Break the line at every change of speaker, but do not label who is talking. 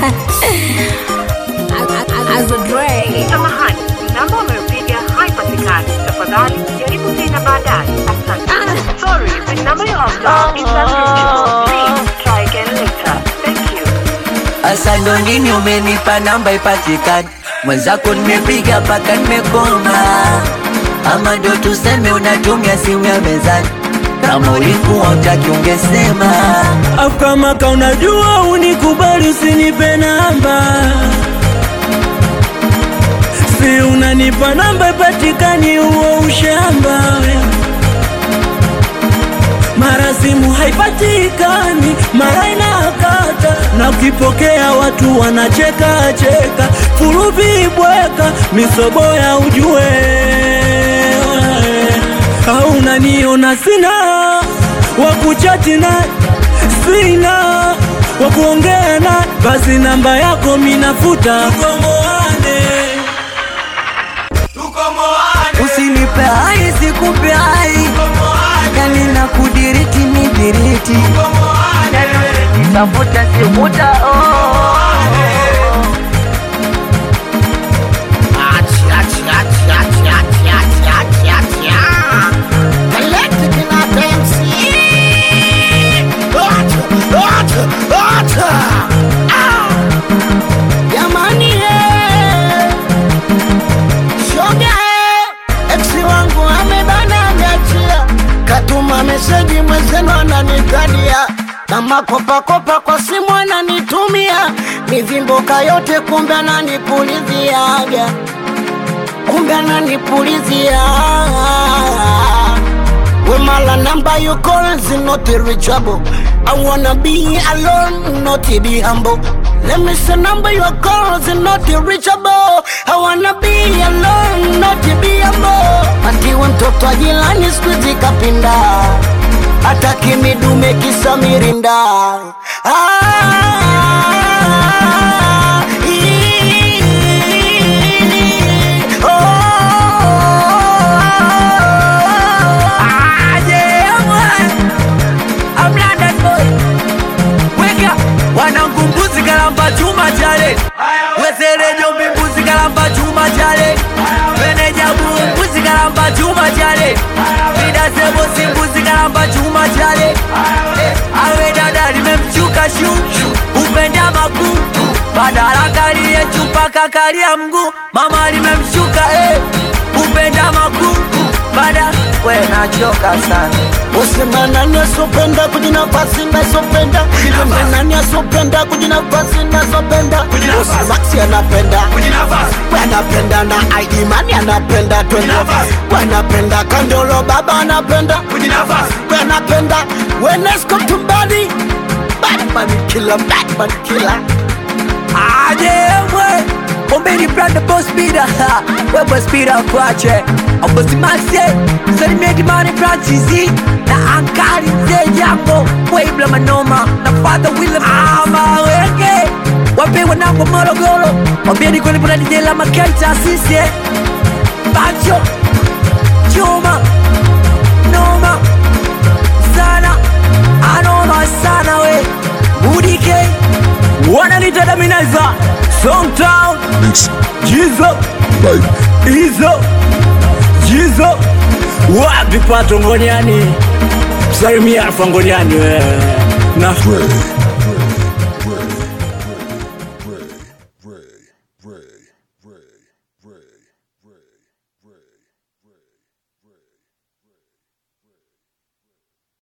Azodre.
Samahani, namba umeyopiga haipatikani. Tafadhali jaribu tena baadaye. Asante. Sorry, the number you have dialed is unreachable. Please try again later. Thank you.
Asa ndo nini umenipa namba ipatikani? Mwenzako nimepiga paka nimekoma. Ama ndo tuseme unatumia simu ya mezani? Kama ulikuwa utaki ungesema.
Kama unajua unikubali usinipe namba. Si unanipa namba ipatikani huo ushamba. Mara simu haipatikani, mara inakata, na ukipokea watu wanacheka cheka. Furubi bweka, misoboya ujue. Au unaniona sina wakuchati na sina wakuongea na, basi namba yako minafuta.
Usinipe hai sikupe hai, yani na kudiriti nidiriti. Tafuta simuta
meseji mwenzenu ananitania, kama kopa kwa simu ananitumia, mivimboka yote kumbe ananipuliziaga, kumbe ananipulizia. When my number you call is not reachable, I wanna be alone, not be humble. Let me say number you call is not reachable, I wanna be alone, not be humble. Atiwe mtoto wa jirani sikuizi kapinda, hata kimidume kisa mirinda.
Wanangumbuzi kalamba chuma chale, wesere jombi mbuzi kalamba chuma chale, meneja mbuzi kalamba chuma chale, vida sebo si mbuzi kalamba chuma chale. Awe dada limemchuka shu, upenda makuu, badala kalie chupa kakalia mguu. Mama limemshuka upenda makuu, bada we nachoka sana.
Usema nani asopenda kujinafasi nasopenda, usema nani asopenda kujinafasi nasopenda. Usimaxi anapenda we anapenda, na ID Mani anapenda twende we anapenda, Kandolo baba anapenda we anapenda, we Nesco tumbadi Batman killer.
Aje Ombeni brand boss speeder, we boss speeder kwache. Obosi maxie, sali made money practice. Na ankari ze jambo, we ibla manoma. Na father William ama wenge. Wape wanangu Morogoro, wambeni kwenye puna DJ la makaita sisi. Pancho, chuma, noma, sana, anoma sana we. Udike,
wananita Daminaza, Songtown, Jizo, Jizo, wapi pato ngoniani, salimia alfa ngoniani na
Ray.